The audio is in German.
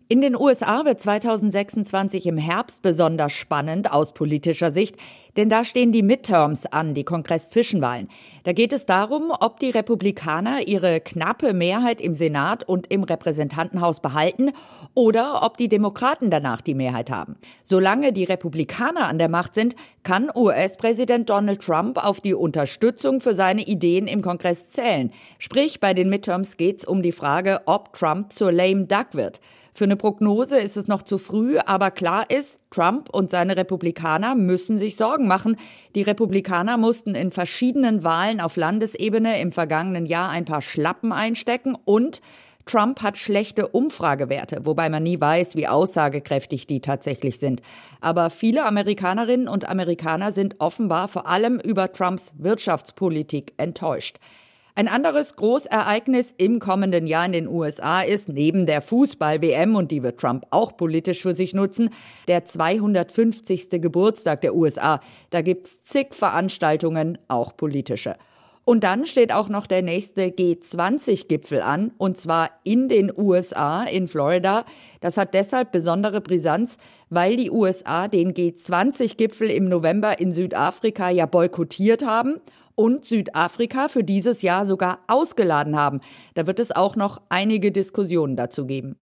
In den USA wird 2026 im Herbst besonders spannend aus politischer Sicht, denn da stehen die Midterms an, die Kongress-Zwischenwahlen. Da geht es darum, ob die Republikaner ihre knappe Mehrheit im Senat und im Repräsentantenhaus behalten oder ob die Demokraten danach die Mehrheit haben. Solange die Republikaner an der Macht sind, kann US-Präsident Donald Trump auf die Unterstützung für seine Ideen im Kongress zählen. Sprich, bei den Midterms geht es um die Frage, ob Trump zur lame duck wird. Für eine Prognose ist es noch zu früh, aber klar ist, Trump und seine Republikaner müssen sich Sorgen machen. Die Republikaner mussten in verschiedenen Wahlen auf Landesebene im vergangenen Jahr ein paar Schlappen einstecken und Trump hat schlechte Umfragewerte, wobei man nie weiß, wie aussagekräftig die tatsächlich sind. Aber viele Amerikanerinnen und Amerikaner sind offenbar vor allem über Trumps Wirtschaftspolitik enttäuscht. Ein anderes Großereignis im kommenden Jahr in den USA ist, neben der Fußball-WM, und die wird Trump auch politisch für sich nutzen, der 250. Geburtstag der USA. Da gibt's zig Veranstaltungen, auch politische. Und dann steht auch noch der nächste G20-Gipfel an, und zwar in den USA, in Florida. Das hat deshalb besondere Brisanz, weil die USA den G20-Gipfel im November in Südafrika ja boykottiert haben und Südafrika für dieses Jahr sogar ausgeladen haben. Da wird es auch noch einige Diskussionen dazu geben.